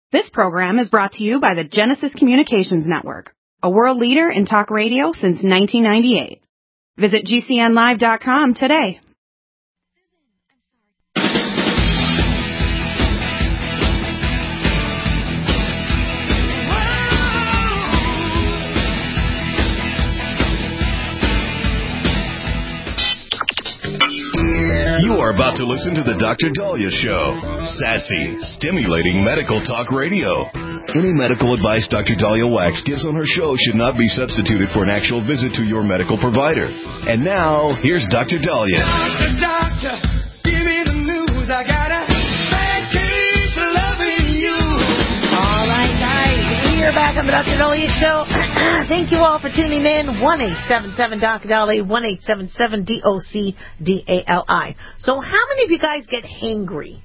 This program is brought to you by the Genesis Communications Network, a world leader in talk radio since 1998. Visit GCNlive.com today. You are about to listen to The Dr. Daliah Show. Sassy, stimulating medical talk radio. Any medical advice Dr. Daliah Wax gives on her show should not be substituted for an actual visit to your medical provider. And now, here's Dr. Daliah. Doctor, give me the news. I got a bad case of loving you. All right, guys. We are back on the Dr. Daliah Show. Thank you all for tuning in. 1-877-Dr. Daliah, 1-877-DOC-DALI. So how many of you guys get hangry?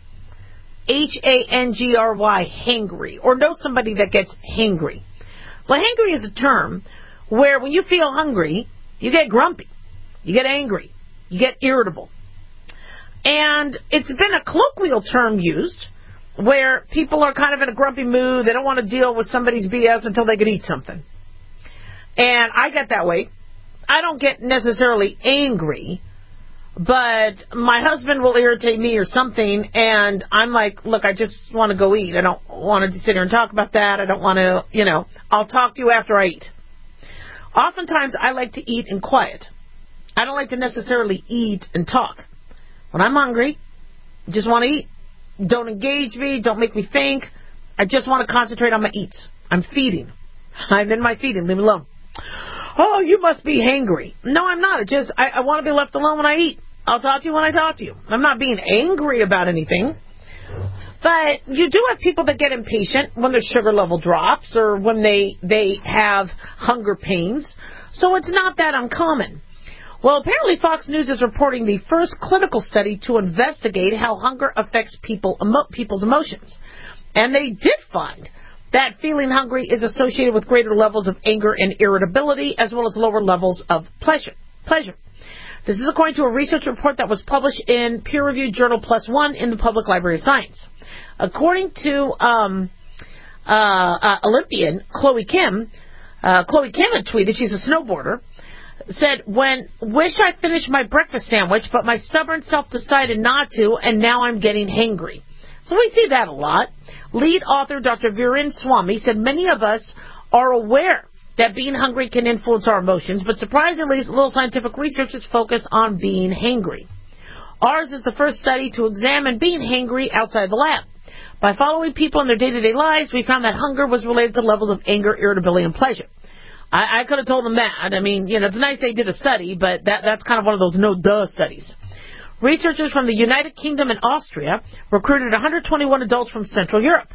Hangry, hangry, or know somebody that gets hangry? Well, hangry is a term where when you feel hungry, you get grumpy, you get angry, you get irritable. And it's been a colloquial term used where people are kind of in a grumpy mood. They don't want to deal with somebody's BS until they can eat something. And I get that way. I don't get necessarily angry, but my husband will irritate me or something, and I'm like, look, I just want to go eat. I don't want to sit here and talk about that. I don't want to, I'll talk to you after I eat. Oftentimes, I like to eat in quiet. I don't like to necessarily eat and talk. When I'm hungry, I just want to eat. Don't engage me. Don't make me think. I just want to concentrate on my eats. I'm feeding. I'm in my feeding. Leave me alone. Oh, you must be hangry. No, I'm not. I want to be left alone when I eat. I'll talk to you when I talk to you. I'm not being angry about anything. But you do have people that get impatient when their sugar level drops or when they have hunger pains. So it's not that uncommon. Well, apparently Fox News is reporting the first clinical study to investigate how hunger affects people's emotions. And they did find that feeling hungry is associated with greater levels of anger and irritability, as well as lower levels of pleasure. This is according to a research report that was published in peer-reviewed journal PLOS ONE in the Public Library of Science. According to Olympian Chloe Kim had tweeted, she's a snowboarder, said, wish I finished my breakfast sandwich, but my stubborn self decided not to, and now I'm getting hangry. So we see that a lot. Lead author Dr. Viren Swamy said many of us are aware that being hungry can influence our emotions, but surprisingly, little scientific research is focused on being hangry. Ours is the first study to examine being hangry outside the lab. By following people in their day-to-day lives, we found that hunger was related to levels of anger, irritability, and pleasure. I could have told them that. I mean, it's nice they did a study, but that's kind of one of those no-duh studies. Researchers from the United Kingdom and Austria recruited 121 adults from Central Europe.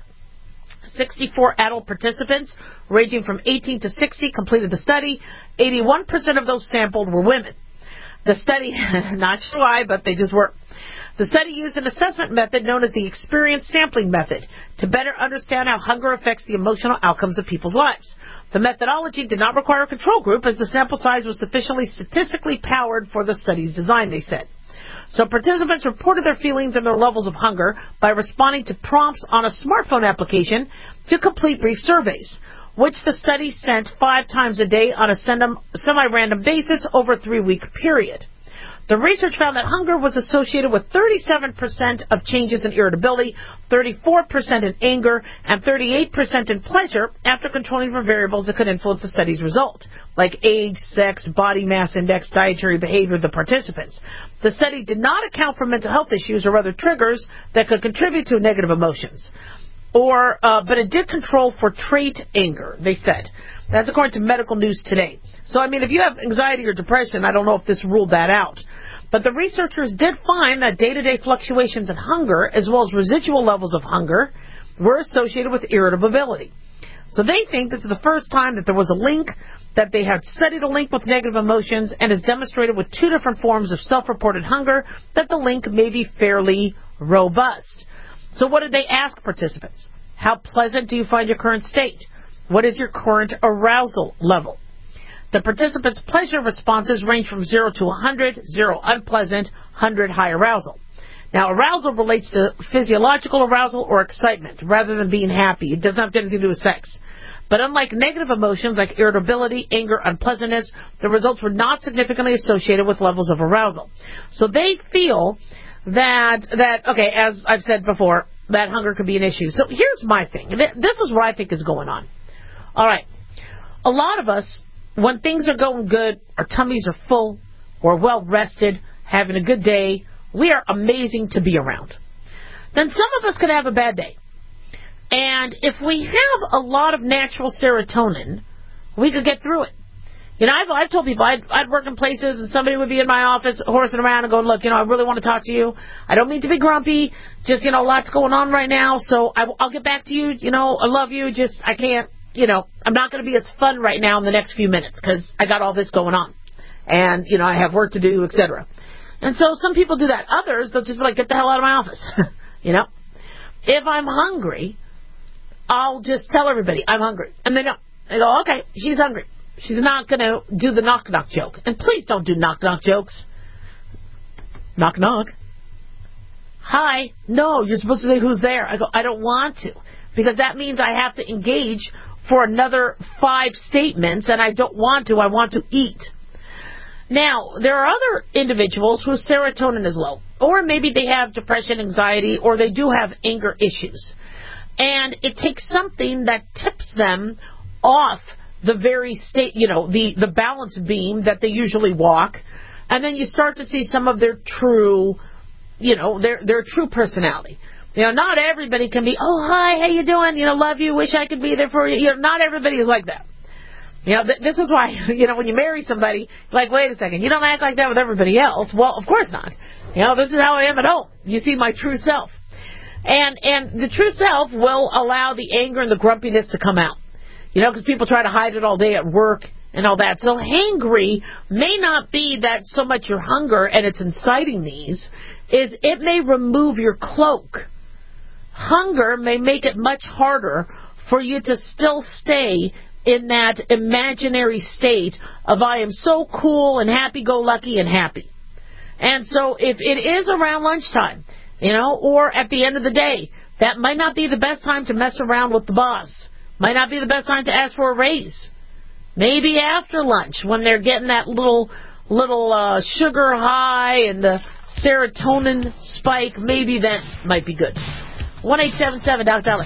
64 adult participants, ranging from 18 to 60, completed the study. 81% of those sampled were women. The study, not sure why, but they just were. The study used an assessment method known as the experience sampling method to better understand how hunger affects the emotional outcomes of people's lives. The methodology did not require a control group as the sample size was sufficiently statistically powered for the study's design, they said. So participants reported their feelings and their levels of hunger by responding to prompts on a smartphone application to complete brief surveys, which the study sent 5 times a day on a semi-random basis over a 3-week period. The research found that hunger was associated with 37% of changes in irritability, 34% in anger, and 38% in pleasure after controlling for variables that could influence the study's result, like age, sex, body mass index, dietary behavior of the participants. The study did not account for mental health issues or other triggers that could contribute to negative emotions, but it did control for trait anger, they said. That's according to Medical News Today. So, if you have anxiety or depression, I don't know if this ruled that out. But the researchers did find that day-to-day fluctuations in hunger, as well as residual levels of hunger, were associated with irritability. So they think this is the first time that there was a link, that they had studied a link with negative emotions, and has demonstrated with 2 different forms of self-reported hunger that the link may be fairly robust. So what did they ask participants? How pleasant do you find your current state? What is your current arousal level? The participants' pleasure responses range from 0 to 100, 0 unpleasant, 100 high arousal. Now, arousal relates to physiological arousal or excitement rather than being happy. It doesn't have anything to do with sex. But unlike negative emotions like irritability, anger, unpleasantness, the results were not significantly associated with levels of arousal. So they feel that okay, as I've said before, that hunger could be an issue. So here's my thing. This is what I think is going on. All right. A lot of us, when things are going good, our tummies are full, we're well rested, having a good day, we are amazing to be around. Then some of us could have a bad day. And if we have a lot of natural serotonin, we could get through it. You know, I've told people I'd work in places and somebody would be in my office horsing around and going, look, I really want to talk to you. I don't mean to be grumpy. Just, lots going on right now. So I'll get back to you. I love you. Just, I can't, I'm not going to be as fun right now in the next few minutes because I got all this going on. And, I have work to do, etc. And so some people do that. Others, they'll just be like, get the hell out of my office. If I'm hungry, I'll just tell everybody I'm hungry. And they don't. They go, okay, she's hungry. She's not going to do the knock-knock joke. And please don't do knock-knock jokes. Knock-knock. Hi. No, you're supposed to say who's there. I go, I don't want to. Because that means I have to engage for another 5 statements, and I don't want to. I want to eat. Now, there are other individuals whose serotonin is low. Or maybe they have depression, anxiety, or they do have anger issues. And it takes something that tips them off the very state, the balance beam that they usually walk, and then you start to see some of their true, their true personality. Not everybody can be, oh, hi, how you doing? Love you, wish I could be there for you. Not everybody is like that. This is why, when you marry somebody, like, wait a second, you don't act like that with everybody else. Well, of course not. This is how I am at home. You see my true self. And the true self will allow the anger and the grumpiness to come out. Because people try to hide it all day at work and all that. So hangry may not be that so much your hunger and it's inciting these, is it may remove your cloak. Hunger may make it much harder for you to still stay in that imaginary state of I am so cool and happy-go-lucky and happy. And so if it is around lunchtime, or at the end of the day, that might not be the best time to mess around with the boss. Might not be the best time to ask for a raise. Maybe after lunch when they're getting that little sugar high and the serotonin spike, maybe that might be good. 1-877 Doc Dolly.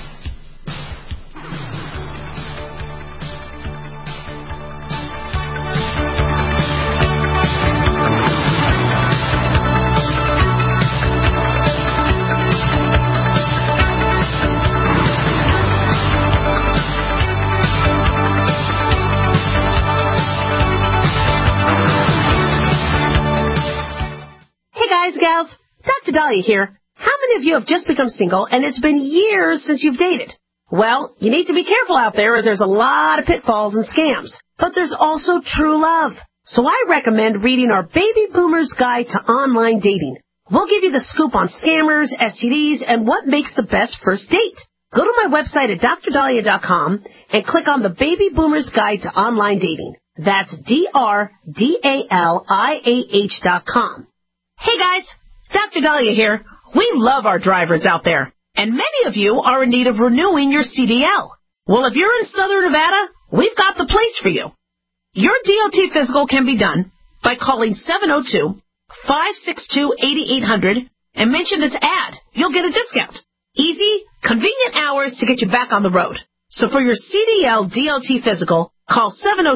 Gals, Dr. Dahlia here. How many of you have just become single and it's been years since you've dated? Well, you need to be careful out there as there's a lot of pitfalls and scams. But there's also true love. So I recommend reading our Baby Boomer's Guide to Online Dating. We'll give you the scoop on scammers, STDs, and what makes the best first date. Go to my website at drdahlia.com and click on the Baby Boomer's Guide to Online Dating. That's DRDALIAH.com. Hey guys, Dr. Dahlia here. We love our drivers out there, and many of you are in need of renewing your CDL. Well, if you're in Southern Nevada, we've got the place for you. Your DOT physical can be done by calling 702-562-8800 and mention this ad. You'll get a discount. Easy, convenient hours to get you back on the road. So for your CDL DOT physical, call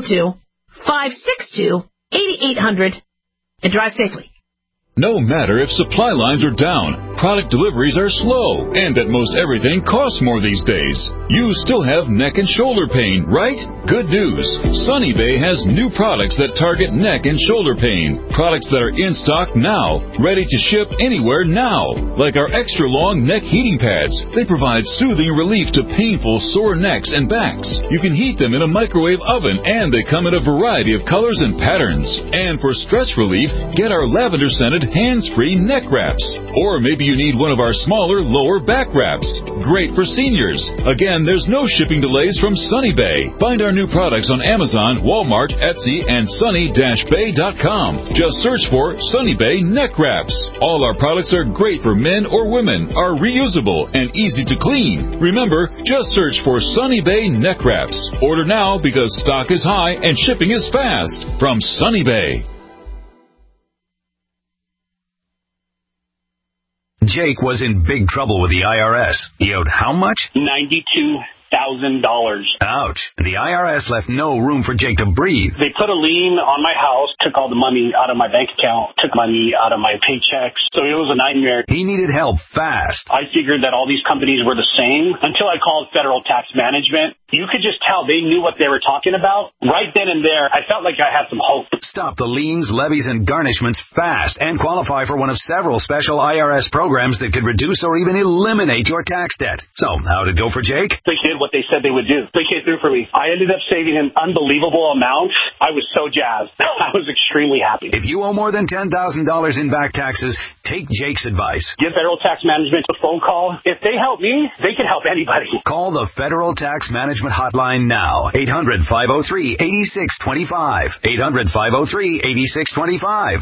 702-562-8800 and drive safely. No matter if supply lines are down, product deliveries are slow, and that most everything costs more these days, you still have neck and shoulder pain, right? Good news. Sunny Bay has new products that target neck and shoulder pain. Products that are in stock now, ready to ship anywhere now. Like our extra long neck heating pads. They provide soothing relief to painful sore necks and backs. You can heat them in a microwave oven, and they come in a variety of colors and patterns. And for stress relief, get our lavender-scented hands-free neck wraps. Or maybe you need one of our smaller lower back wraps. Great for seniors. Again, there's no shipping delays from Sunny Bay. Find our new products on Amazon, Walmart, Etsy, and sunny-bay.com. Just search for Sunny Bay Neck Wraps. All our products are great for men or women, are reusable, and easy to clean. Remember, just search for Sunny Bay Neck Wraps. Order now because stock is high and shipping is fast. From Sunny Bay. Jake was in big trouble with the IRS. He owed how much? $92,000. Ouch. The IRS left no room for Jake to breathe. They put a lien on my house, took all the money out of my bank account, took money out of my paychecks. So it was a nightmare. He needed help fast. I figured that all these companies were the same until I called Federal Tax Management. You could just tell they knew what they were talking about. Right then and there, I felt like I had some hope. Stop the liens, levies, and garnishments fast and qualify for one of several special IRS programs that could reduce or even eliminate your tax debt. So, how'd it go for Jake? They did what they said they would do. They came through for me. I ended up saving an unbelievable amount. I was so jazzed. I was extremely happy. If you owe more than $10,000 in back taxes, take Jake's advice. Give Federal Tax Management a phone call. If they help me, they can help anybody. Call the Federal Tax Management Hotline now. 800-503-8625. 800-503-8625.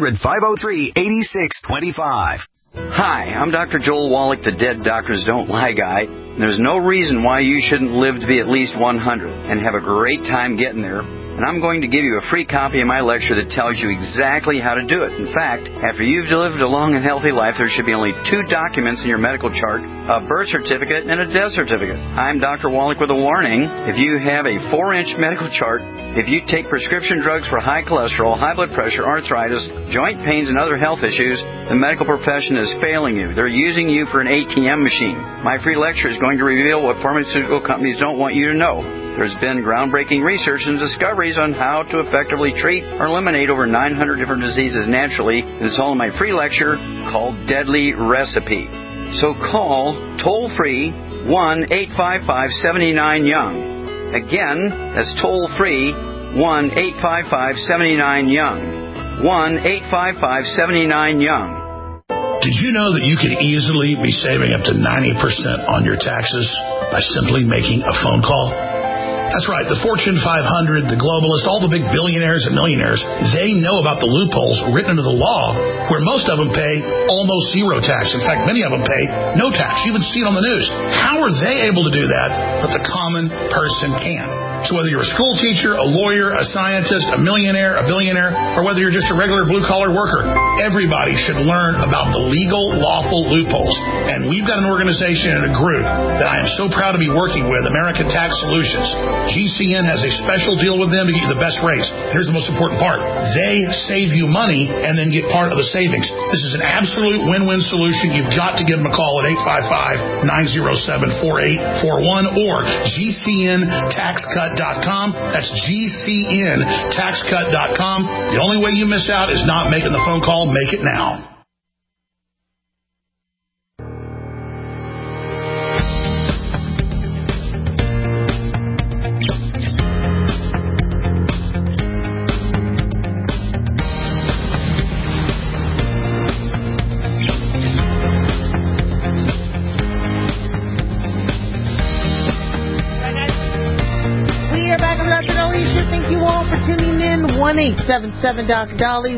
800-503-8625. Hi, I'm Dr. Joel Wallach, the Dead Doctors Don't Lie guy. There's no reason why you shouldn't live to be at least 100 and have a great time getting there. And I'm going to give you a free copy of my lecture that tells you exactly how to do it. In fact, after you've lived a long and healthy life, there should be only 2 documents in your medical chart, a birth certificate and a death certificate. I'm Dr. Wallach with a warning. If you have a 4-inch medical chart, if you take prescription drugs for high cholesterol, high blood pressure, arthritis, joint pains, and other health issues, the medical profession is failing you. They're using you for an ATM machine. My free lecture is going to reveal what pharmaceutical companies don't want you to know. There's been groundbreaking research and discoveries on how to effectively treat or eliminate over 900 different diseases naturally. It's all in my free lecture called Deadly Recipe. So call toll-free 1-855-79-YOUNG. Again, that's toll-free 1-855-79-YOUNG. 1-855-79-YOUNG. Did you know that you could easily be saving up to 90% on your taxes by simply making a phone call? That's right. The Fortune 500, the globalists, all the big billionaires and millionaires, they know about the loopholes written into the law where most of them pay almost zero tax. In fact, many of them pay no tax. You even see it on the news. How are they able to do that, but the common person can't? So whether you're a school teacher, a lawyer, a scientist, a millionaire, a billionaire, or whether you're just a regular blue-collar worker, everybody should learn about the legal, lawful loopholes. And we've got an organization and a group that I am so proud to be working with, American Tax Solutions. GCN has a special deal with them to get you the best rates. Here's the most important part. They save you money and then get part of the savings. This is an absolute win-win solution. You've got to give them a call at 855-907-4841 or GCNTaxCut.com. That's GCNTaxCut.com. The only way you miss out is not making the phone call. Make it now. in 1-877-Doc-Dolly,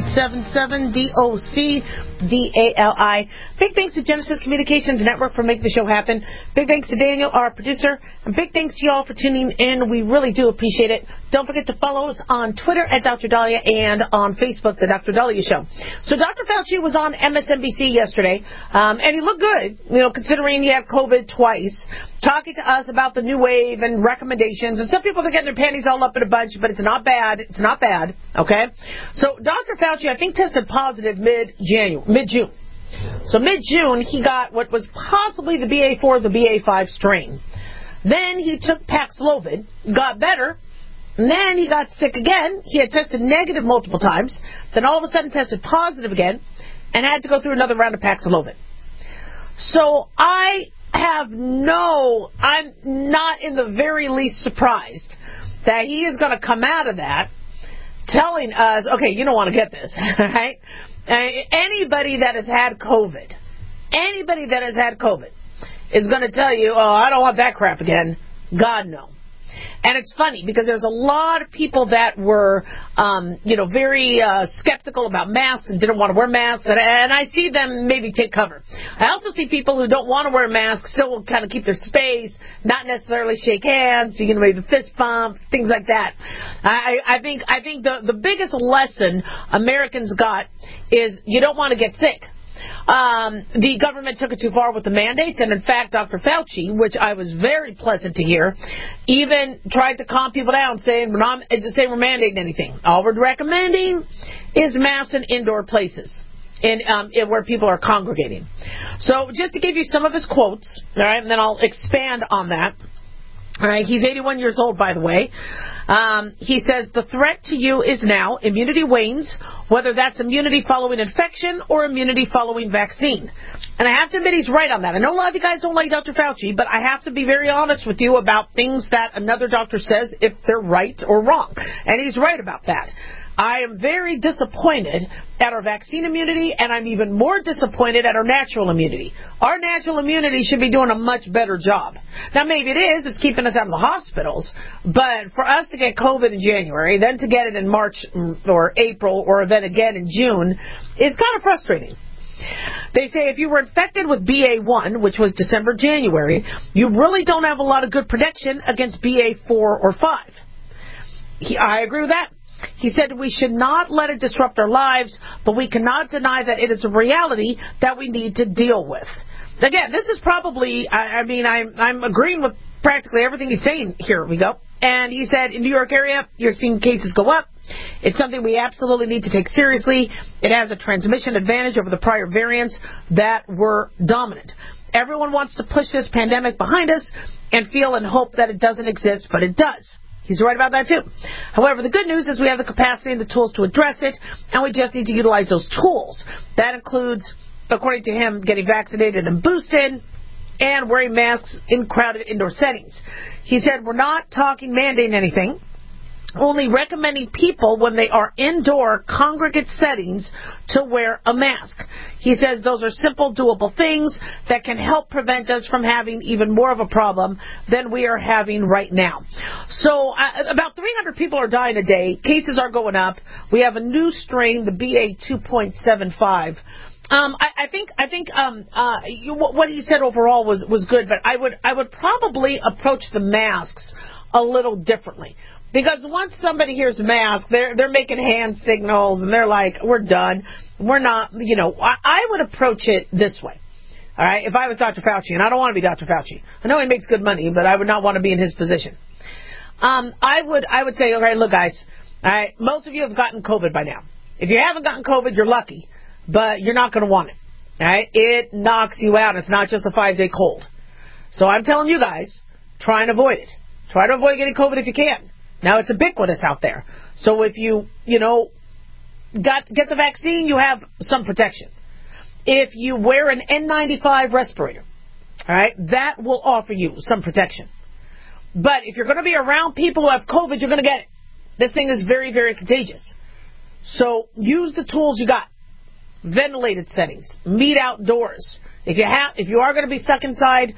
1-877-DOC-DALI. Big thanks to Genesis Communications Network for making the show happen. Big thanks to Daniel, our producer. And big thanks to you all for tuning in. We really do appreciate it. Don't forget to follow us on Twitter at Dr. Dahlia and on Facebook, The Dr. Dahlia Show. So Dr. Fauci was on MSNBC yesterday, and he looked good, considering he had COVID twice, talking to us about the new wave and recommendations. And some people are getting their panties all up in a bunch, but it's not bad. It's not bad, okay? So Dr. Fauci, I think, tested positive mid-June. So mid-June, he got what was possibly the BA4, the BA5 strain. Then he took Paxlovid, got better, and then he got sick again. He had tested negative multiple times, then all of a sudden tested positive again, and had to go through another round of Paxlovid. So I'm not in the very least surprised that he is going to come out of that telling us, okay, you don't want to get this, right? Anybody that has had COVID is going to tell you, oh, I don't want that crap again. God, no. And it's funny because there's a lot of people that were, very skeptical about masks and didn't want to wear masks. And I see them maybe take cover. I also see people who don't want to wear masks still will kind of keep their space, not necessarily shake hands, maybe fist bump, things like that. I think the biggest lesson Americans got is you don't want to get sick. The government took it too far with the mandates, and in fact, Dr. Fauci, which I was very pleasant to hear, even tried to calm people down, saying we're mandating anything. All we're recommending is masks in indoor places, in where people are congregating. So just to give you some of his quotes, all right, and then I'll expand on that. All right, he's 81 years old, by the way. He says, the threat to you is now immunity wanes, whether that's immunity following infection or immunity following vaccine. And I have to admit he's right on that. I know a lot of you guys don't like Dr. Fauci, but I have to be very honest with you about things that another doctor says, if they're right or wrong. And he's right about that. I am very disappointed at our vaccine immunity, and I'm even more disappointed at our natural immunity. Our natural immunity should be doing a much better job. Now, maybe it is. It's keeping us out of the hospitals. But for us to get COVID in January, then to get it in March or April, or then again in June, is kind of frustrating. They say if you were infected with BA1, which was December, January, you really don't have a lot of good protection against BA4 or 5. I agree with that. He said we should not let it disrupt our lives, but we cannot deny that it is a reality that we need to deal with. Again, this is probably, I'm agreeing with practically everything he's saying. Here we go. And he said in New York area, you're seeing cases go up. It's something we absolutely need to take seriously. It has a transmission advantage over the prior variants that were dominant. Everyone wants to push this pandemic behind us and feel and hope that it doesn't exist, but it does. He's right about that, too. However, the good news is we have the capacity and the tools to address it, and we just need to utilize those tools. That includes, according to him, getting vaccinated and boosted and wearing masks in crowded indoor settings. He said, we're not talking mandating anything, only recommending people when they are indoor congregate settings to wear a mask. He says those are simple, doable things that can help prevent us from having even more of a problem than we are having right now. So about 300 people are dying a day. Cases are going up. We have a new strain, the BA2.75. I think what he said overall was good, but I would probably approach the masks a little differently. Because once somebody hears mask, they're making hand signals and they're like, we're done. We're not, I would approach it this way. All right. If I was Dr. Fauci, and I don't want to be Dr. Fauci. I know he makes good money, but I would not want to be in his position. I would say, okay, look guys, all right, most of you have gotten COVID by now. If you haven't gotten COVID, you're lucky, but you're not going to want it. All right. It knocks you out. It's not just a 5-day cold. So I'm telling you guys, try and avoid it. Try to avoid getting COVID if you can. Now, it's ubiquitous out there. So if you get the vaccine, you have some protection. If you wear an N95 respirator, all right, that will offer you some protection. But if you're going to be around people who have COVID, you're going to get it. This thing is very, very contagious. So use the tools you got. Ventilated settings. Meet outdoors. If you are going to be stuck inside,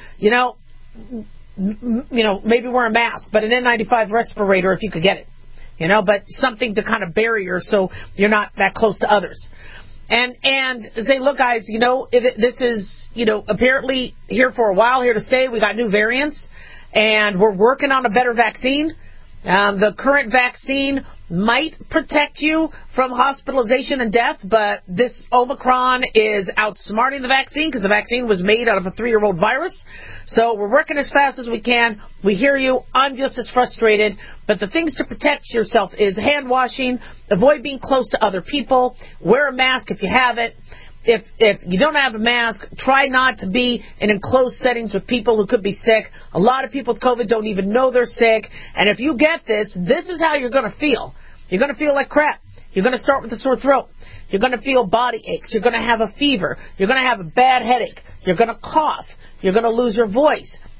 maybe wear a mask, but an N95 respirator if you could get it, but something to kind of bury you so you're not that close to others. And say, look, guys, this is, apparently here for a while, here to stay. We got new variants, and we're working on a better vaccine. The current vaccine might protect you from hospitalization and death, but this Omicron is outsmarting the vaccine because the vaccine was made out of a 3-year-old virus. So we're working as fast as we can. We hear you. I'm just as frustrated. But the things to protect yourself is hand washing, avoid being close to other people, wear a mask if you have it. If you don't have a mask, try not to be in enclosed settings with people who could be sick. A lot of people with COVID don't even know they're sick. And if you get this is how you're going to feel. You're going to feel like crap. You're going to start with a sore throat. You're going to feel body aches. You're going to have a fever. You're going to have a bad headache. You're going to cough. You're going to lose your voice.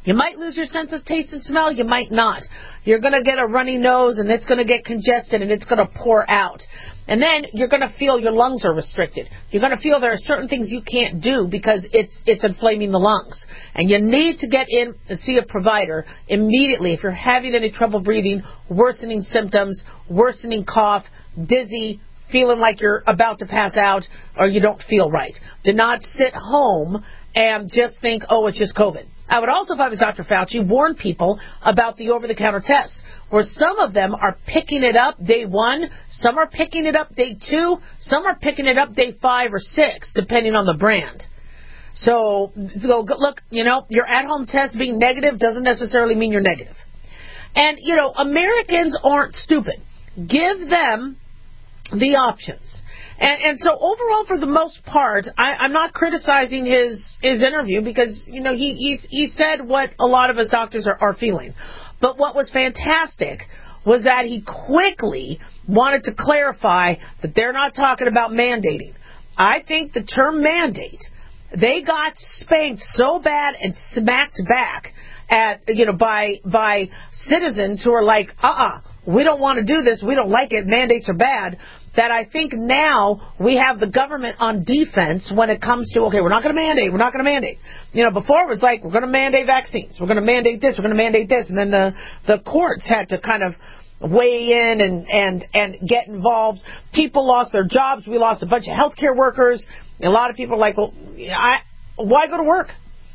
You might lose your sense of taste and smell. You might not. You're going to get a runny nose, and it's going to get congested, and it's going to pour out. And then you're going to feel your lungs are restricted. You're going to feel there are certain things you can't do because it's inflaming the lungs. And you need to get in and see a provider immediately if you're having any trouble breathing, worsening symptoms, worsening cough, dizzy, feeling like you're about to pass out, or you don't feel right. Do not sit home and just think, oh, it's just COVID. I would also, if I was Dr. Fauci, warn people about the over-the-counter tests, where some of them are picking it up day 1, some are picking it up day 2, some are picking it up day 5 or 6, depending on the brand. So look, your at-home test being negative doesn't necessarily mean you're negative. And, Americans aren't stupid. Give them the options. And so overall, for the most part, I'm not criticizing his interview because, he said what a lot of us doctors are feeling. But what was fantastic was that he quickly wanted to clarify that they're not talking about mandating. I think the term mandate, they got spanked so bad and smacked back at, by citizens who are like, we don't want to do this, we don't like it, mandates are bad, that I think now we have the government on defense when it comes to, okay, we're not going to mandate. Before it was like, we're going to mandate vaccines, we're going to mandate this, we're going to mandate this, and then the courts had to kind of weigh in and get involved. People lost their jobs. We lost a bunch of healthcare workers. A lot of people are like, well, why go to work?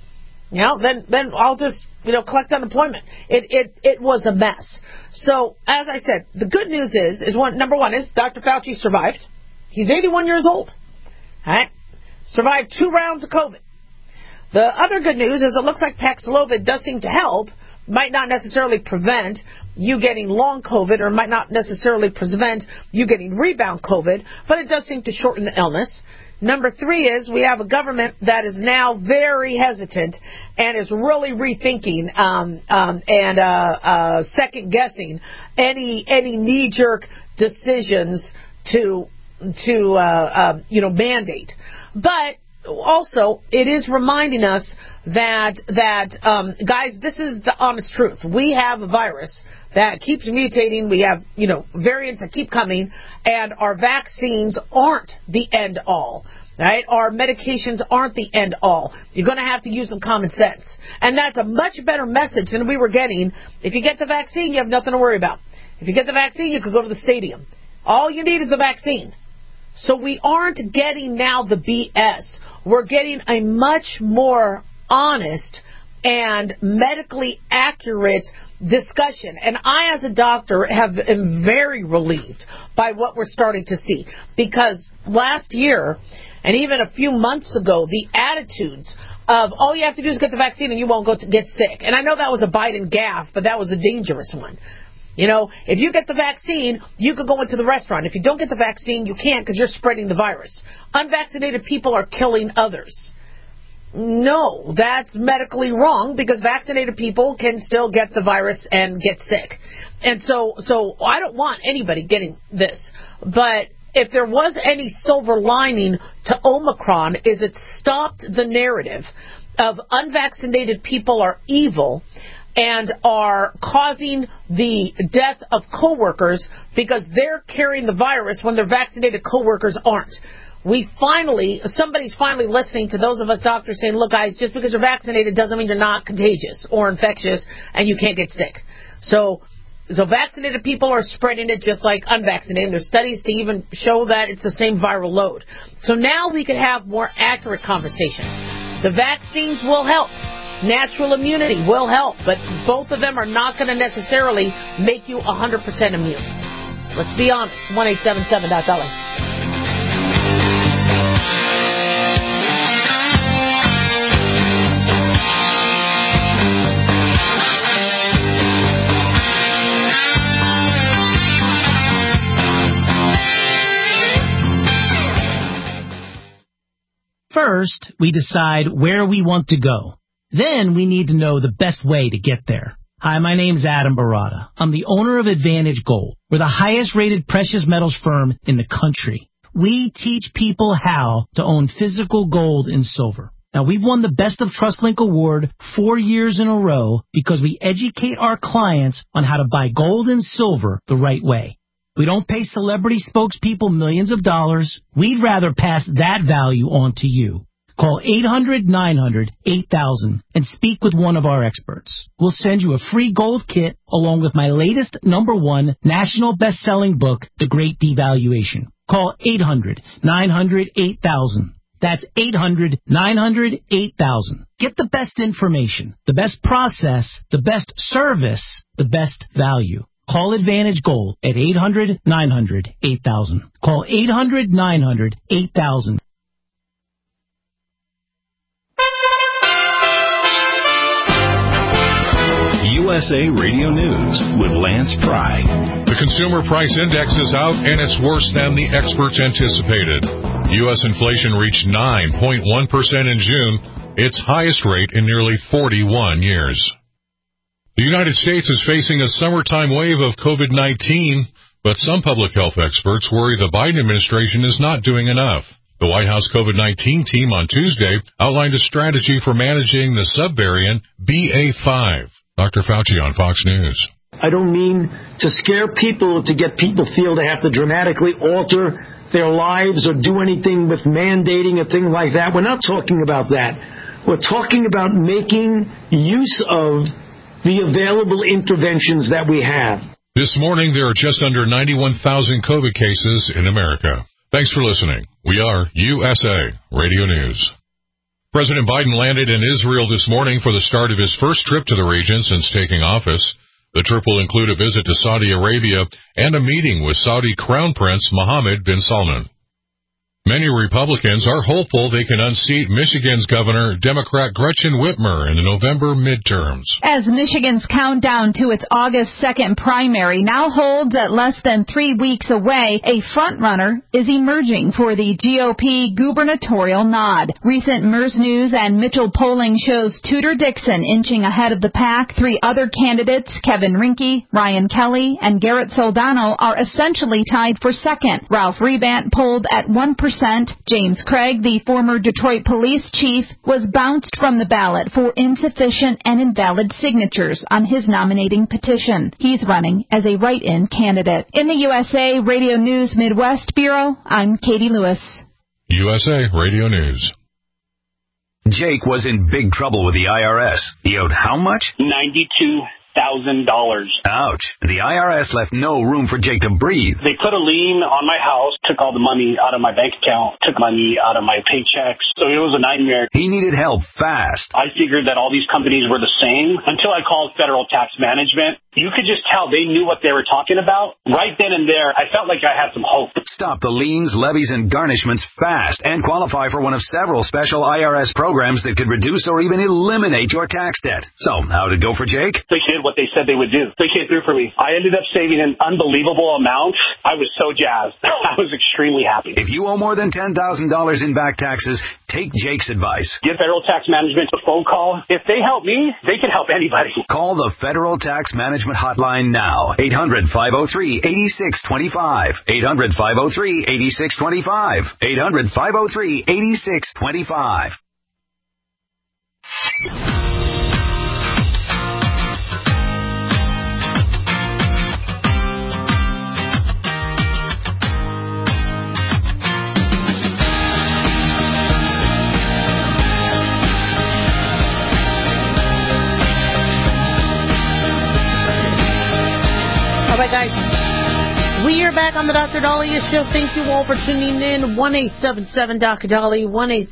Then I'll just, collect unemployment. It was a mess. So, as I said, the good news is number one is Dr. Fauci survived. He's 81 years old. All right? Survived 2 rounds of COVID. The other good news is it looks like Paxlovid does seem to help. Might not necessarily prevent you getting long COVID, or might not necessarily prevent you getting rebound COVID, but it does seem to shorten the illness. Number 3 is we have a government that is now very hesitant and is really rethinking and second-guessing any knee-jerk decisions to mandate. But also, it is reminding us that guys, this is the honest truth. We have a virus that keeps mutating. We have, variants that keep coming, and our vaccines aren't the end all. Right? Our medications aren't the end all. You're going to have to use some common sense. And that's a much better message than we were getting. If you get the vaccine, you have nothing to worry about. If you get the vaccine, you can go to the stadium. All you need is the vaccine. So we aren't getting now the BS. We're getting a much more honest and medically accurate discussion. And I, as a doctor, am very relieved by what we're starting to see. Because last year, and even a few months ago, the attitudes of, all you have to do is get the vaccine and you won't get sick. And I know that was a Biden gaffe, but that was a dangerous one. If you get the vaccine, you could go into the restaurant. If you don't get the vaccine, you can't because you're spreading the virus. Unvaccinated people are killing others. No, that's medically wrong because vaccinated people can still get the virus and get sick. And so I don't want anybody getting this. But if there was any silver lining to Omicron, is it stopped the narrative of unvaccinated people are evil and are causing the death of coworkers because they're carrying the virus when their vaccinated coworkers aren't. Somebody's finally listening to those of us doctors saying, look, guys, just because you're vaccinated doesn't mean you're not contagious or infectious and you can't get sick. So vaccinated people are spreading it just like unvaccinated. There's studies to even show that it's the same viral load. So now we can have more accurate conversations. The vaccines will help. Natural immunity will help, but both of them are not going to necessarily make you 100% immune. Let's be honest. 1-877-DOC. First, we decide where we want to go. Then we need to know the best way to get there. Hi, my name's Adam Barada. I'm the owner of Advantage Gold. We're the highest rated precious metals firm in the country. We teach people how to own physical gold and silver. Now, we've won the Best of TrustLink Award 4 years in a row because we educate our clients on how to buy gold and silver the right way. We don't pay celebrity spokespeople millions of dollars. We'd rather pass that value on to you. Call 800-900-8000 and speak with one of our experts. We'll send you a free gold kit along with my latest #1 national best-selling book, The Great Devaluation. Call 800-900-8000. That's 800-900-8000. Get the best information, the best process, the best service, the best value. Call Advantage Gold at 800-900-8000. Call 800-900-8000. USA Radio News with Lance Pry. The Consumer Price Index is out, and it's worse than the experts anticipated. U.S. inflation reached 9.1% in June, its highest rate in nearly 41 years. The United States is facing a summertime wave of COVID-19, but some public health experts worry the Biden administration is not doing enough. The White House COVID-19 team on Tuesday outlined a strategy for managing the subvariant BA.5. Dr. Fauci on Fox News. I don't mean to scare people, to get people feel they have to dramatically alter their lives or do anything with mandating a thing like that. We're not talking about that. We're talking about making use of the available interventions that we have. This morning, there are just under 91,000 COVID cases in America. Thanks for listening. We are USA Radio News. President Biden landed in Israel this morning for the start of his first trip to the region since taking office. The trip will include a visit to Saudi Arabia and a meeting with Saudi Crown Prince Mohammed bin Salman. Many Republicans are hopeful they can unseat Michigan's Governor, Democrat Gretchen Whitmer, in the November midterms. As Michigan's countdown to its August 2nd primary now holds at less than 3 weeks away, a frontrunner is emerging for the GOP gubernatorial nod. Recent MERS News and Mitchell polling shows Tudor Dixon inching ahead of the pack. 3 other candidates, Kevin Rinke, Ryan Kelly, and Garrett Soldano, are essentially tied for second. Ralph Rebant polled at 1%. James Craig, the former Detroit police chief, was bounced from the ballot for insufficient and invalid signatures on his nominating petition. He's running as a write-in candidate. In the USA Radio News Midwest Bureau, I'm Katie Lewis. USA Radio News. Jake was in big trouble with the IRS. He owed how much? $92,000. Ouch. The IRS left no room for Jake to breathe. They put a lien on my house, took all the money out of my bank account, took money out of my paychecks. So it was a nightmare. He needed help fast. I figured that all these companies were the same until I called Federal Tax Management. You could just tell they knew what they were talking about. Right then and there, I felt like I had some hope. Stop the liens, levies, and garnishments fast and qualify for one of several special IRS programs that could reduce or even eliminate your tax debt. So, how did it go for Jake? They did what they said they would do. They came through for me. I ended up saving an unbelievable amount. I was so jazzed. I was extremely happy. If you owe more than $10,000 in back taxes, take Jake's advice. Give Federal Tax Management a phone call. If they help me, they can help anybody. Call the Federal Tax Management Hotline now. 800-503-8625. 800-503-8625. 800-503-8625. All right, guys. We are back on the Dr. Dahlia Show. Thank you all for tuning in. 1-877-Dr.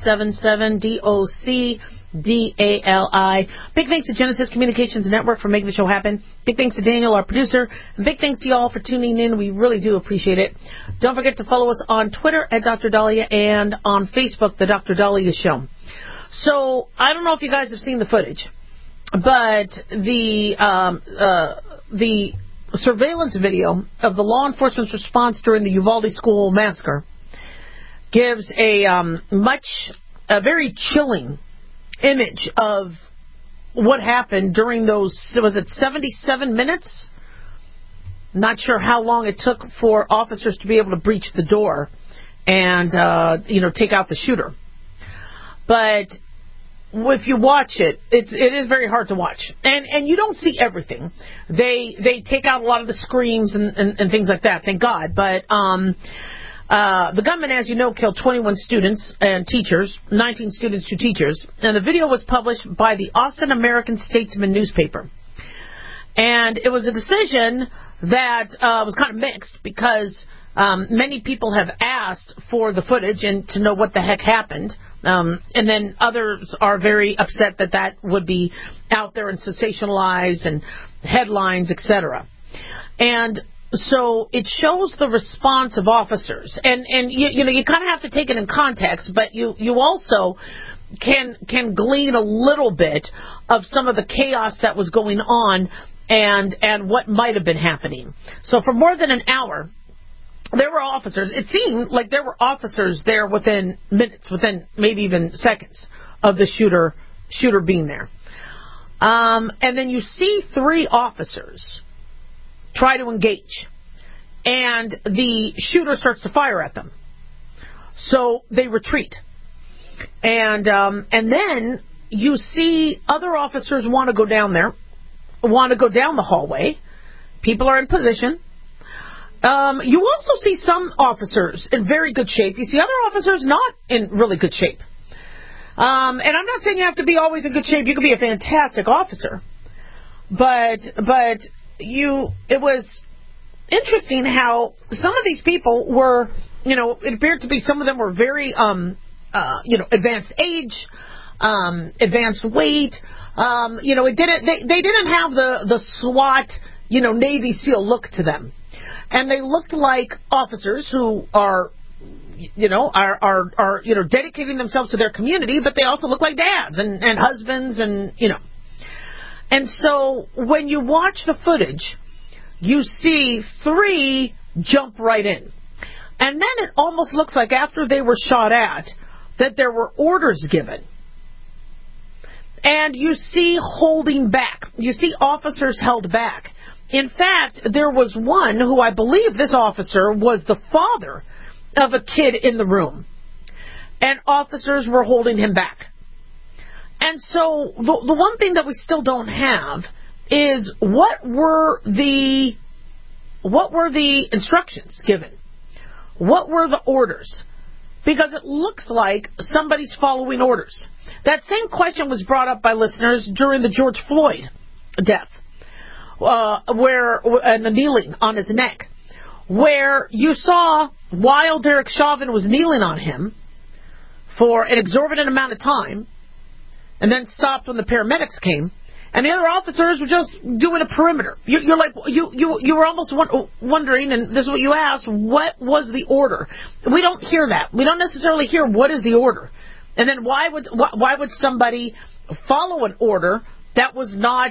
1-877-DOC-DALI. Big thanks to Genesis Communications Network for making the show happen. Big thanks to Daniel, our producer. And big thanks to y'all for tuning in. We really do appreciate it. Don't forget to follow us on Twitter at Dr. Dahlia and on Facebook, the Dr. Dahlia Show. So, I don't know if you guys have seen the footage, but the surveillance video of the law enforcement's response during the Uvalde school massacre gives a very chilling image of what happened during those, was it 77 minutes? Not sure how long it took for officers to be able to breach the door and, take out the shooter. But if you watch it, it is very hard to watch, and you don't see everything. They take out a lot of the screams and things like that. Thank God. But the gunman, as you know, killed 21 students and teachers, 19 students, 2 teachers, and the video was published by the Austin American-Statesman newspaper. And it was a decision that was kind of mixed because many people have asked for the footage and to know what the heck happened. And then others are very upset that would be out there and sensationalized and headlines, etc. And so it shows the response of officers. And you kind of have to take it in context, but you also can glean a little bit of some of the chaos that was going on and what might have been happening. So for more than an hour, there were officers. It seemed like there were officers there within minutes, within maybe even seconds of the shooter being there. And then you see 3 officers try to engage, and the shooter starts to fire at them. So they retreat. And then you see other officers want to go down there, want to go down the hallway. People are in position. You also see some officers in very good shape. You see other officers not in really good shape. And I'm not saying you have to be always in good shape. You could be a fantastic officer. But it was interesting how some of these people were, it appeared to be some of them were very, advanced age, advanced weight. They didn't have the SWAT, Navy SEAL look to them. And they looked like officers who are dedicating themselves to their community, but they also look like dads and husbands and. And so when you watch the footage, you see 3 jump right in. And then it almost looks like after they were shot at, that there were orders given. And you see holding back. You see officers held back. In fact, there was one who I believe this officer was the father of a kid in the room. And officers were holding him back. And so the one thing that we still don't have is what were the instructions given? What were the orders? Because it looks like somebody's following orders. That same question was brought up by listeners during the George Floyd death, and the kneeling on his neck, where you saw while Derek Chauvin was kneeling on him for an exorbitant amount of time, and then stopped when the paramedics came, and the other officers were just doing a perimeter. You were almost wondering, and this is what you asked, what was the order? We don't hear that. We don't necessarily hear what is the order. And then why would somebody follow an order that was not,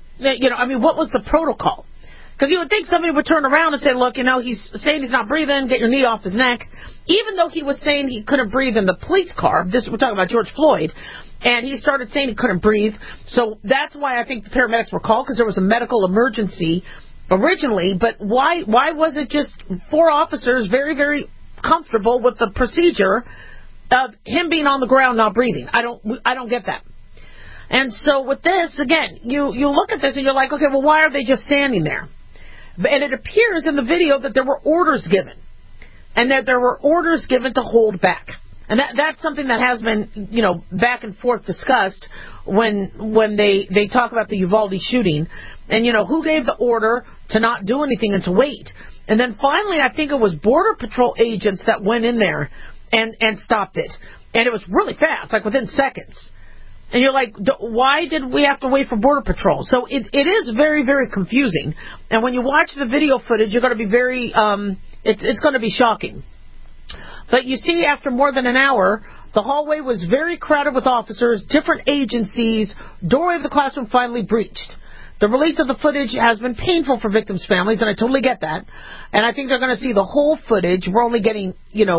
what was the protocol? Because you would think somebody would turn around and say, look, he's saying he's not breathing, get your knee off his neck. Even though he was saying he couldn't breathe in the police car, we're talking about George Floyd, and he started saying he couldn't breathe. So that's why I think the paramedics were called, because there was a medical emergency originally. But why was it just 4 officers very, very comfortable with the procedure of him being on the ground not breathing? I don't get that. And so with this, again, you look at this and you're like, okay, well, why are they just standing there? And it appears in the video that there were orders given, and that there were orders given to hold back. And that's something that has been, back and forth discussed when they talk about the Uvalde shooting, and, who gave the order to not do anything and to wait. And then finally, I think it was Border Patrol agents that went in there and stopped it. And it was really fast, like within seconds. And you're like, why did we have to wait for Border Patrol? So it is very, very confusing. And when you watch the video footage, you're going to be very, it's going to be shocking. But you see, after more than an hour, the hallway was very crowded with officers, different agencies, doorway of the classroom finally breached. The release of the footage has been painful for victims' families, and I totally get that. And I think they're going to see the whole footage. We're only getting,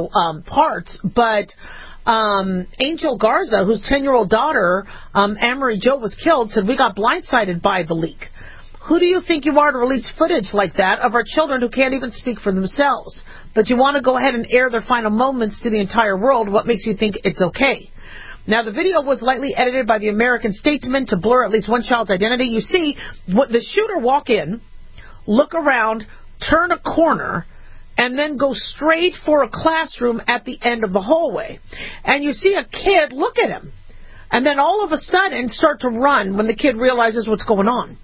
parts. But Angel Garza, whose 10-year-old daughter, Amory Jo, was killed, said, we got blindsided by the leak. Who do you think you are to release footage like that of our children who can't even speak for themselves? But you want to go ahead and air their final moments to the entire world. What makes you think it's okay? Now, the video was lightly edited by the American Statesman to blur at least one child's identity. You see what the shooter walk in, look around, turn a corner, and then go straight for a classroom at the end of the hallway. And you see a kid look at him, and then all of a sudden start to run when the kid realizes what's going on.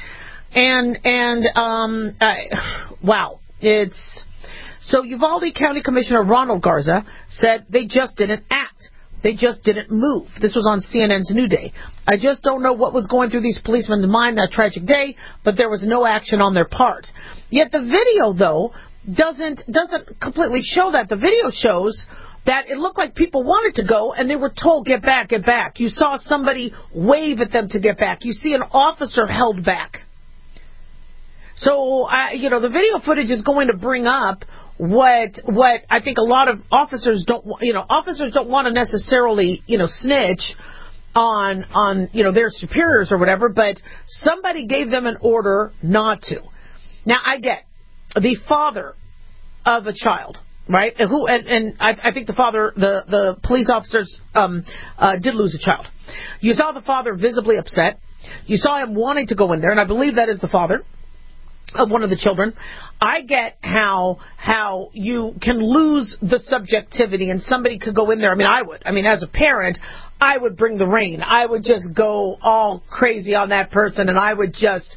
Wow. So Uvalde County Commissioner Ronald Garza said they just didn't act. They just didn't move. This was on CNN's New Day. I just don't know what was going through these policemen's mind that tragic day, but there was no action on their part. Yet the video, though, doesn't completely show that. The video shows that it looked like people wanted to go, and they were told, get back, get back. You saw somebody wave at them to get back. You see an officer held back. So, the video footage is going to bring up what I think a lot of officers don't want to necessarily, snitch on their superiors or whatever, but somebody gave them an order not to. Now, I get the father of a child, right? I think the father, the police officers did lose a child. You saw the father visibly upset. You saw him wanting to go in there, and I believe that is the father of one of the children. I get how you can lose the subjectivity and somebody could go in there. I would. As a parent, I would bring the rain. I would just go all crazy on that person, and I would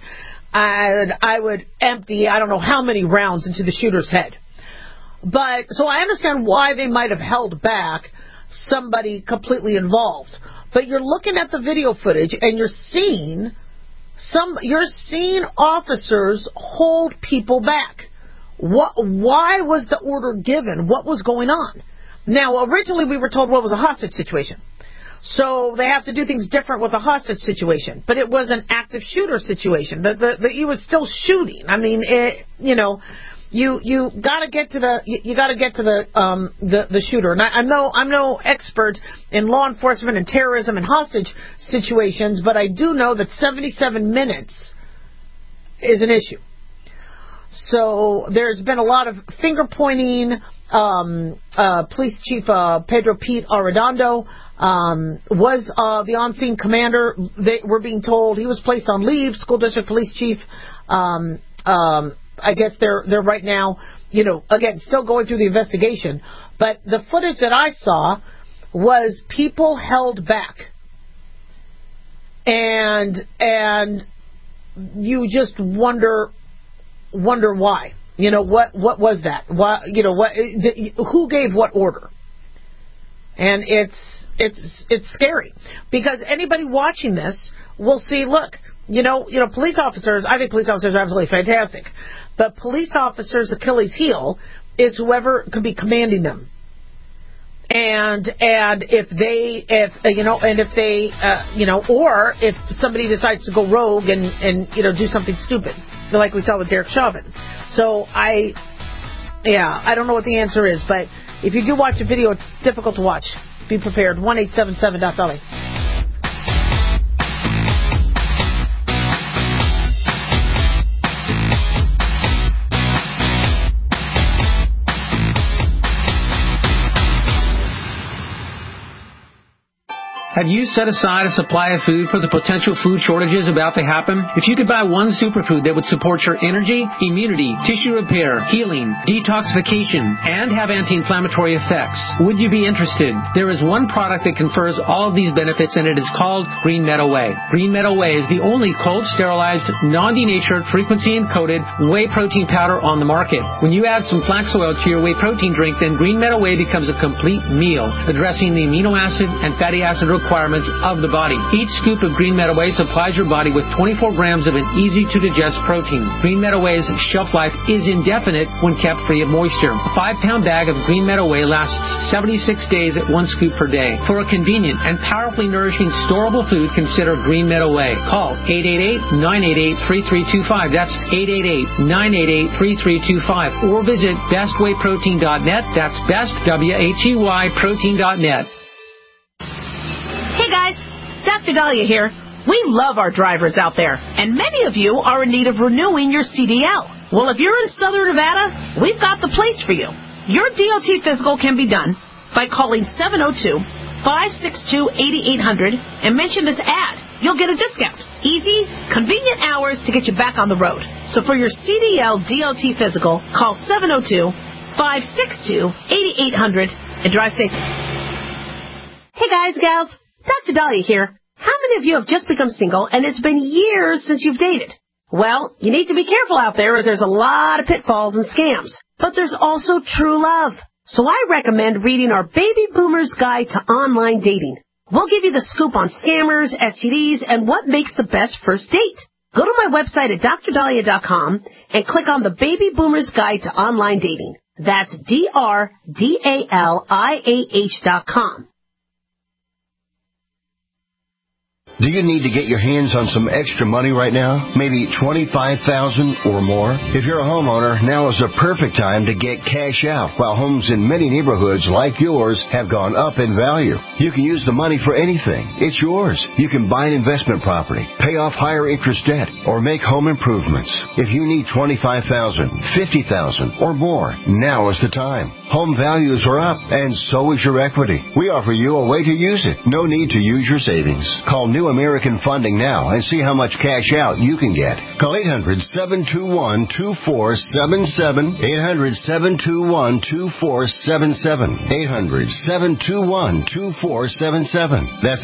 empty I don't know how many rounds into the shooter's head. But so I understand why they might have held back somebody completely involved. But you're looking at the video footage and you're seeing officers hold people back. Why was the order given? What was going on? Now, originally we were told it was a hostage situation. So they have to do things different with a hostage situation. But it was an active shooter situation. He was still shooting. You gotta get to the shooter. And I'm no expert in law enforcement and terrorism and hostage situations, but I do know that 77 minutes is an issue. So there's been a lot of finger pointing. Police Chief Pedro Pete Arredondo was the on-scene commander. They were being told he was placed on leave. School district police chief. I guess they're right now, again, still going through the investigation. But the footage that I saw was people held back. And you just wonder why. What was that? Why, who gave what order? And it's scary because anybody watching this will see, look, police officers, I think police officers are absolutely fantastic. But police officers' Achilles heel is whoever could be commanding them. And if somebody decides to go rogue and do something stupid, like we saw with Derek Chauvin. So I don't know what the answer is, but if you do watch a video, it's difficult to watch. Be prepared. 1-877-DOC-DOLLY. Have you set aside a supply of food for the potential food shortages about to happen? If you could buy one superfood that would support your energy, immunity, tissue repair, healing, detoxification, and have anti-inflammatory effects, would you be interested? There is one product that confers all of these benefits, and it is called Green Meadow Whey. Green Meadow Whey is the only cold, sterilized, non-denatured, frequency-encoded whey protein powder on the market. When you add some flax oil to your whey protein drink, then Green Meadow Whey becomes a complete meal, addressing the amino acid and fatty acid requirements of the body. Each scoop of Green Meadow Whey supplies your body with 24 grams of an easy-to-digest protein. Green Meadow Whey's shelf life is indefinite when kept free of moisture. A 5-pound bag of Green Meadow Whey lasts 76 days at 1 scoop per day. For a convenient and powerfully nourishing storable food, consider Green Meadow Whey. Call 888-988-3325. That's 888-988-3325. Or visit bestwheyprotein.net. That's best, W-H-E-Y, protein.net. Hey guys, Dr. Dahlia here. We love our drivers out there, and many of you are in need of renewing your CDL. Well, if you're in Southern Nevada, we've got the place for you. Your DOT physical can be done by calling 562-8800 and mention this ad. You'll get a discount. Easy, convenient hours to get you back on the road. So for your CDL DOT physical, call 702-562-8800 and drive safe. Hey guys, gals, Dr. Dahlia here. How many of you have just become single and it's been years since you've dated? Well, you need to be careful out there as there's a lot of pitfalls and scams. But there's also true love. So I recommend reading our Baby Boomer's Guide to Online Dating. We'll give you the scoop on scammers, STDs, and what makes the best first date. Go to my website at drdahlia.com and click on the Baby Boomer's Guide to Online Dating. That's DRDALIAH.com. Do you need to get your hands on some extra money right now? Maybe $25,000 or more? If you're a homeowner, now is the perfect time to get cash out while homes in many neighborhoods like yours have gone up in value. You can use the money for anything. It's yours. You can buy an investment property, pay off higher interest debt, or make home improvements. If you need $25,000, $50,000 or more, now is the time. Home values are up, and so is your equity. We offer you a way to use it. No need to use your savings. Call New American Funding now and see how much cash out you can get. Call 800-721-2477. 800-721-2477. 800-721-2477. That's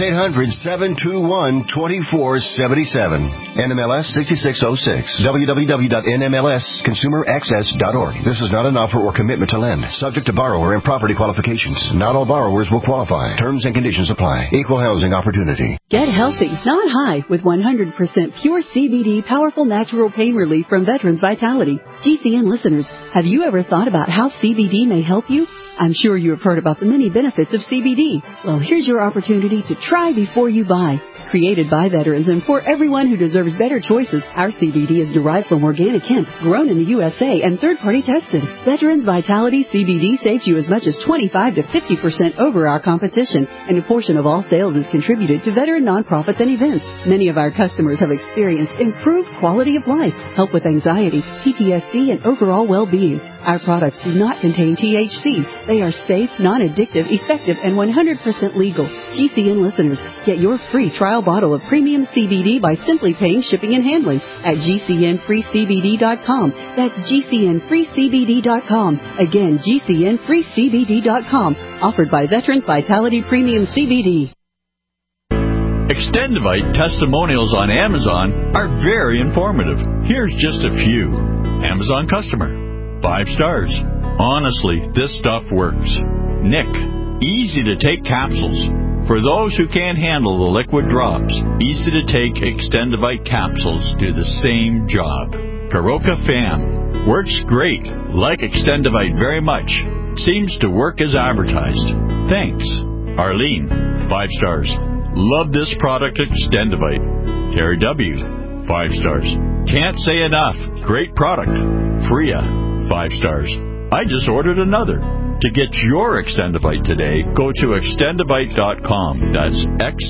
800-721-2477. NMLS 6606. www.nmlsconsumeraccess.org. This is not an offer or commitment to lend. Subject to borrower and property qualifications. Not all borrowers will qualify. Terms and conditions apply. Equal housing opportunity. Get healthy, not high, with 100% pure CBD powerful natural pain relief from Veterans Vitality. GCN listeners, have you ever thought about how CBD may help you? I'm sure you have heard about the many benefits of CBD. Well, here's your opportunity to try before you buy. Created by veterans and for everyone who deserves better choices, our CBD is derived from organic hemp, grown in the USA, and third-party tested. Veterans Vitality CBD saves you as much as 25 to 50% over our competition, and a portion of all sales is contributed to veteran nonprofits and events. Many of our customers have experienced improved quality of life, help with anxiety, PTSD, and overall well-being. Our products do not contain THC. They are safe, non-addictive, effective, and 100% legal. GCN listeners, get your free trial bottle of premium CBD by simply paying shipping and handling at GCNFreeCBD.com. That's GCNFreeCBD.com. Again, GCNFreeCBD.com. Offered by Veterans Vitality Premium CBD. Extendivite testimonials on Amazon are very informative. Here's just a few. Amazon customer. 5 stars. Honestly, this stuff works. Nick. Easy to take capsules. For those who can't handle the liquid drops, easy to take Extendivite capsules do the same job. Karoka Fam. Works great. Like Extendivite very much. Seems to work as advertised. Thanks. Arlene. 5 stars. Love this product Extendivite. Terry W. 5 stars. Can't say enough. Great product. Freya. 5 stars. I just ordered another. To get your Extendivite today, go to Extendivite.com. That's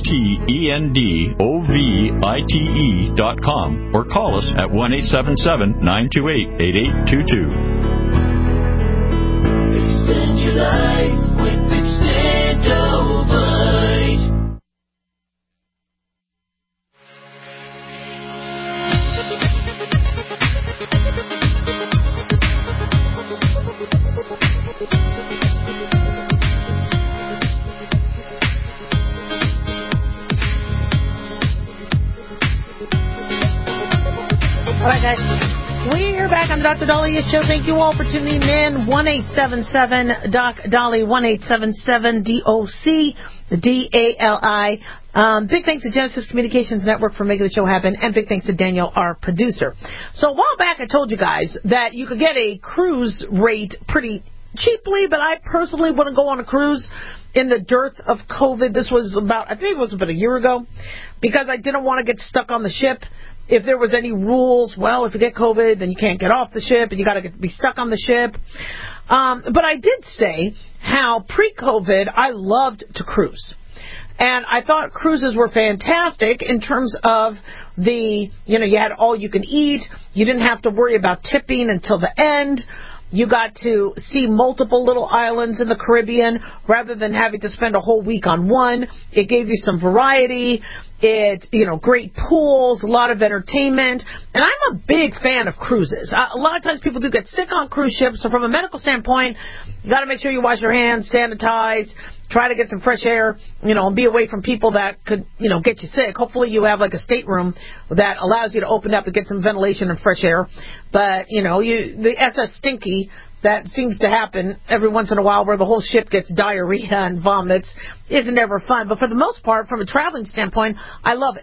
XTENDOVITE.com or call us at 1-877-928-8822. Extend your life with Extendovite. All right, guys. We're back on the Dr. Dahlia Show. Thank you all for tuning in. 1-877-DOC-DALI, 1-877-DOC-DALI. Big thanks to Genesis Communications Network for making the show happen, and big thanks to Daniel, our producer. So a while back, I told you guys that you could get a cruise rate pretty cheaply, but I personally wouldn't go on a cruise in the dearth of COVID. This was about, I think it was about a year ago, because I didn't want to get stuck on the ship. If there was any rules, well, if you get COVID, then you can't get off the ship, and you got to be stuck on the ship. But I did say how pre-COVID, I loved to cruise. And I thought cruises were fantastic in terms of you had all you can eat. You didn't have to worry about tipping until the end. You got to see multiple little islands in the Caribbean rather than having to spend a whole week on one. It gave you some variety. It's, great pools, a lot of entertainment. And I'm a big fan of cruises. A lot of times people do get sick on cruise ships. So from a medical standpoint, you got to make sure you wash your hands, sanitize, try to get some fresh air, and be away from people that could, get you sick. Hopefully you have like a stateroom that allows you to open up and get some ventilation and fresh air. But, the SS Stinky, that seems to happen every once in a while where the whole ship gets diarrhea and vomits, isn't ever fun. But for the most part, from a traveling standpoint, I love it.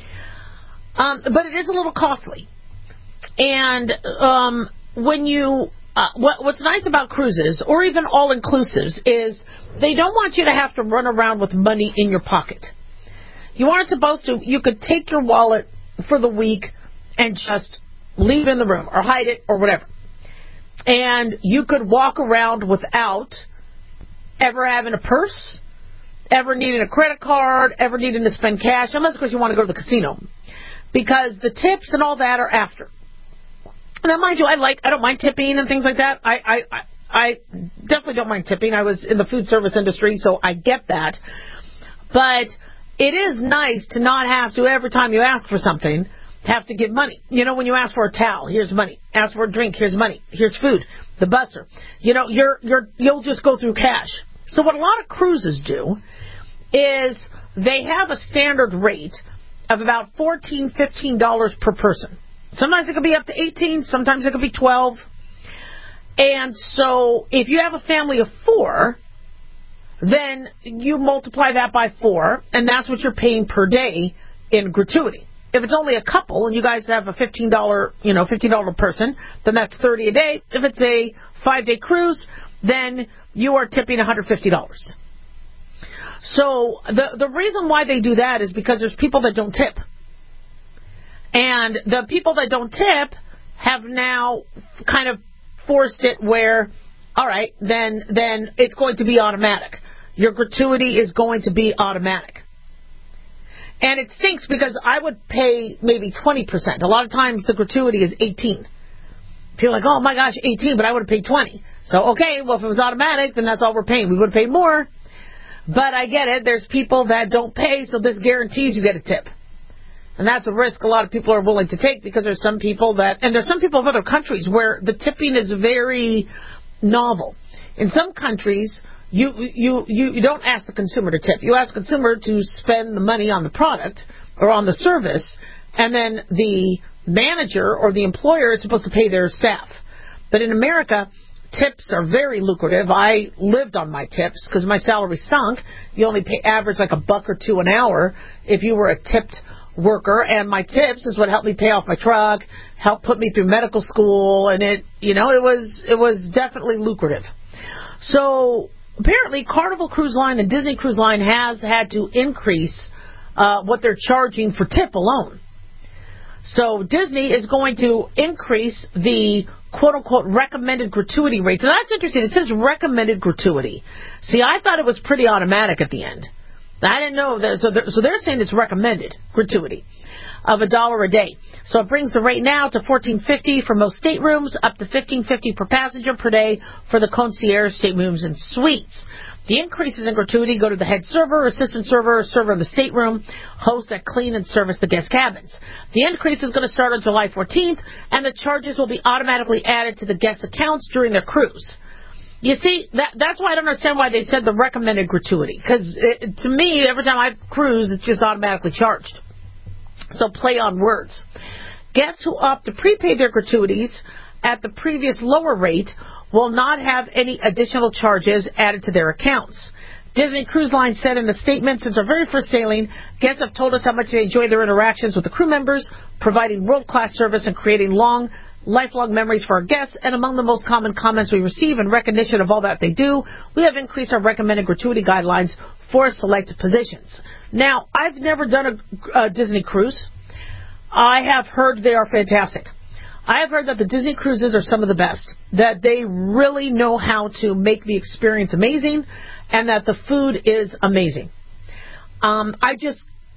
But it is a little costly. And when you... what's nice about cruises, or even all-inclusives, is they don't want you to have to run around with money in your pocket. You aren't supposed to. You could take your wallet for the week and just leave it in the room or hide it or whatever. And you could walk around without ever having a purse, ever needing a credit card, ever needing to spend cash, unless, of course, you want to go to the casino. Because the tips and all that are after. Now, mind you, I don't mind tipping and things like that. I definitely don't mind tipping. I was in the food service industry, so I get that. But it is nice to not have to, every time you ask for something, have to give money. When you ask for a towel, here's money. Ask for a drink, here's money. Here's food, the busser. You'll just go through cash. So what a lot of cruises do is they have a standard rate of about $14, $15 per person. Sometimes it could be up to 18, sometimes it could be 12. And so if you have a family of 4, then you multiply that by 4, and that's what you're paying per day in gratuity. If it's only a couple and you guys have a $15 person, then that's $30 a day. If it's a 5-day cruise, then you are tipping $150. So the reason why they do that is because there's people that don't tip. And the people that don't tip have now kind of forced it where, all right, then it's going to be automatic. Your gratuity is going to be automatic. And it stinks because I would pay maybe 20%. A lot of times the gratuity is 18. People are like, oh my gosh, 18, but I would have paid 20. So, okay, well, if it was automatic, then that's all we're paying. We would have paid more. But I get it. There's people that don't pay, so this guarantees you get a tip. And that's a risk a lot of people are willing to take because there's some people and there's some people of other countries where the tipping is very novel. In some countries, you don't ask the consumer to tip. You ask the consumer to spend the money on the product or on the service, and then the manager or the employer is supposed to pay their staff. But in America, tips are very lucrative. I lived on my tips because my salary stunk. You only pay average like $1 or $2 an hour if you were a tipped worker, and my tips is what helped me pay off my truck, helped put me through medical school, and it was definitely lucrative. So apparently Carnival Cruise Line and Disney Cruise Line has had to increase what they're charging for tip alone. So Disney is going to increase the quote-unquote recommended gratuity rate. So that's interesting. It says recommended gratuity. See, I thought it was pretty automatic at the end. I didn't know that. So they're saying it's recommended gratuity of $1 a day. So it brings the rate now to $14.50 for most staterooms, up to $15.50 per passenger per day for the concierge staterooms and suites. The increases in gratuity go to the head server, assistant server, server of the stateroom, hosts that clean and service the guest cabins. The increase is going to start on July 14th, and the charges will be automatically added to the guest accounts during their cruise. You see, that's why I don't understand why they said the recommended gratuity. Because to me, every time I cruise, it's just automatically charged. So play on words. Guests who opt to prepay their gratuities at the previous lower rate will not have any additional charges added to their accounts. Disney Cruise Line said in a statement, since our very first sailing, guests have told us how much they enjoy their interactions with the crew members, providing world-class service and creating lifelong memories for our guests, and among the most common comments we receive in recognition of all that they do, we have increased our recommended gratuity guidelines for select positions. Now, I've never done a Disney cruise. I have heard they are fantastic. I have heard that the Disney cruises are some of the best, that they really know how to make the experience amazing, and that the food is amazing. I just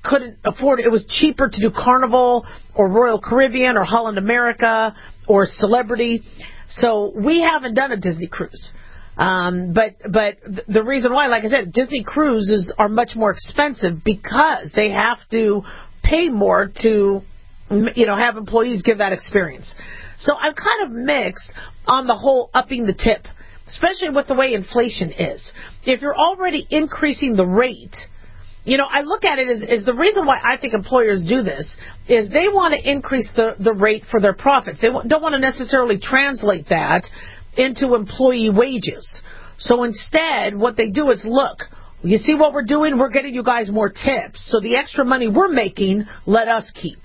couldn't afford it. It was cheaper to do Carnival or Royal Caribbean or Holland America or Celebrity. So we haven't done a Disney cruise. But the reason why, like I said, Disney cruises are much more expensive because they have to pay more to, have employees give that experience. So I'm kind of mixed on the whole upping the tip, especially with the way inflation is. If you're already increasing the rate, I look at it as the reason why I think employers do this is they want to increase the rate for their profits. They don't want to necessarily translate that into employee wages. So instead, what they do is, look, you see what we're doing? We're getting you guys more tips. So the extra money we're making, let us keep.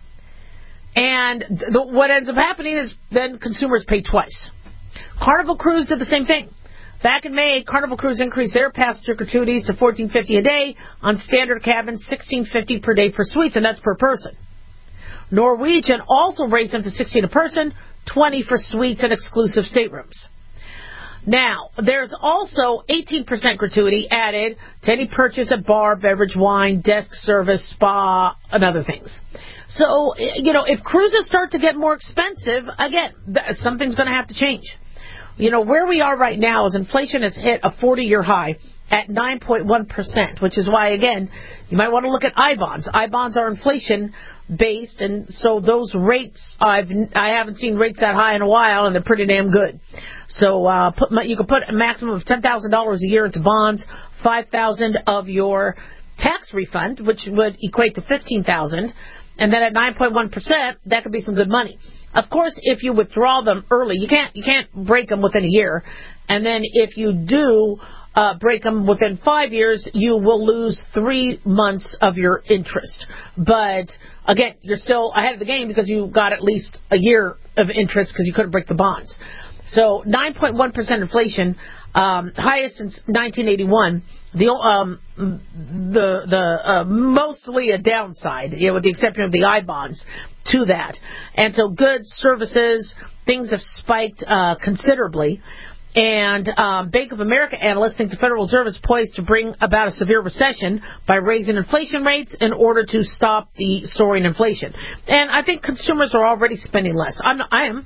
And what ends up happening is then consumers pay twice. Carnival Cruise did the same thing. Back in May, Carnival Cruise increased their passenger gratuities to $14.50 a day on standard cabins, $16.50 per day for suites, and that's per person. Norwegian also raised them to $16 a person, $20 for suites and exclusive staterooms. Now, there's also 18% gratuity added to any purchase at bar, beverage, wine, desk service, spa, and other things. So, if cruises start to get more expensive, again, something's going to have to change. Where we are right now is inflation has hit a 40-year high at 9.1%, which is why, again, you might want to look at I-bonds. I-bonds are inflation-based, and so those rates, I haven't seen rates that high in a while, and they're pretty damn good. So you can put a maximum of $10,000 a year into bonds, $5,000 of your tax refund, which would equate to $15,000, and then at 9.1%, that could be some good money. Of course, if you withdraw them early, you can't break them within a year. And then if you do break them within 5 years, you will lose 3 months of your interest. But again, you're still ahead of the game because you got at least a year of interest because you couldn't break the bonds. So 9.1% inflation, highest since 1981. The mostly a downside, with the exception of the I-bonds to that. And so goods, services, things have spiked considerably. And Bank of America analysts think the Federal Reserve is poised to bring about a severe recession by raising inflation rates in order to stop the soaring inflation. And I think consumers are already spending less. $15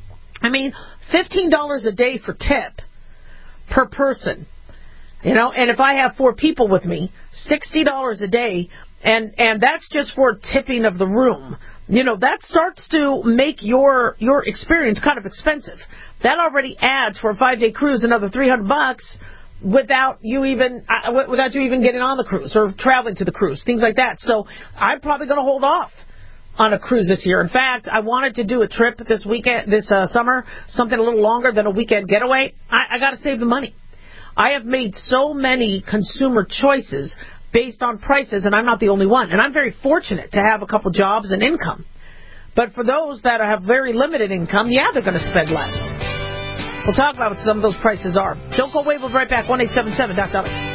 a day for tip per person. And if I have 4 people with me, $60 a day, and that's just for tipping of the room. That starts to make your experience kind of expensive. That already adds for a 5-day cruise another $300 without you even getting on the cruise or traveling to the cruise, things like that. So I'm probably going to hold off on a cruise this year. In fact, I wanted to do a trip this summer, something a little longer than a weekend getaway. I got to save the money. I have made so many consumer choices based on prices, and I'm not the only one. And I'm very fortunate to have a couple jobs and income. But for those that have very limited income, they're going to spend less. We'll talk about what some of those prices are. Don't go away. We'll be right back. 1-877-DOC.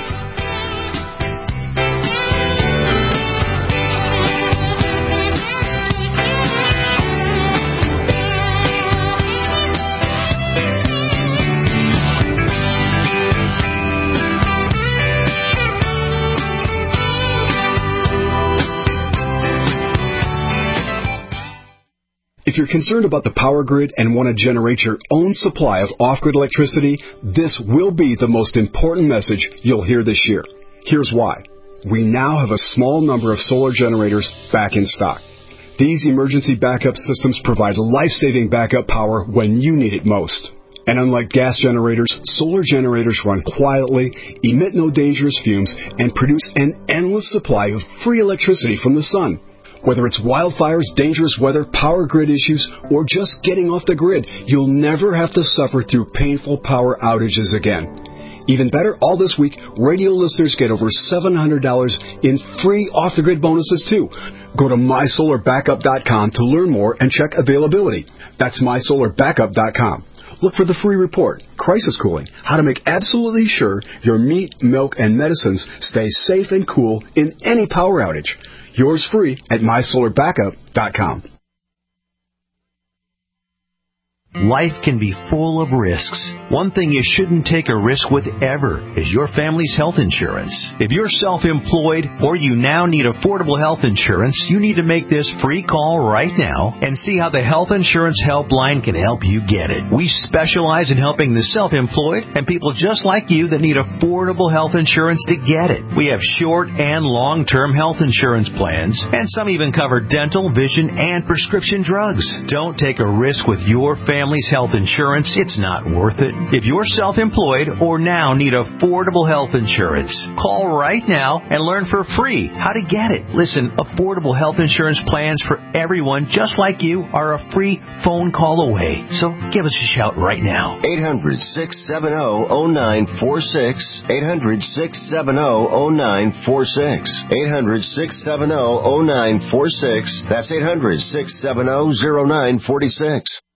If you're concerned about the power grid and want to generate your own supply of off-grid electricity, this will be the most important message you'll hear this year. Here's why. We now have a small number of solar generators back in stock. These emergency backup systems provide life-saving backup power when you need it most. And unlike gas generators, solar generators run quietly, emit no dangerous fumes, and produce an endless supply of free electricity from the sun. Whether it's wildfires, dangerous weather, power grid issues, or just getting off the grid, you'll never have to suffer through painful power outages again. Even better, all this week, radio listeners get over $700 in free off-the-grid bonuses, too. Go to MySolarBackup.com to learn more and check availability. That's MySolarBackup.com. Look for the free report, Crisis Cooling, how to make absolutely sure your meat, milk, and medicines stay safe and cool in any power outage. Yours free at MySolarBackup.com. Life can be full of risks. One thing you shouldn't take a risk with ever is your family's health insurance. If you're self-employed or you now need affordable health insurance, you need to make this free call right now and see how the Health Insurance Helpline can help you get it. We specialize in helping the self-employed and people just like you that need affordable health insurance to get it. We have short and long-term health insurance plans, and some even cover dental, vision, and prescription drugs. Don't take a risk with your family's health insurance. It's not worth it. If you're self-employed or now need affordable health insurance, call right now and learn for free how to get it. Listen, affordable health insurance plans for everyone just like you are a free phone call away. So give us a shout right now. 800-670-0946. 800-670-0946. 800-670-0946. That's 800-670-0946.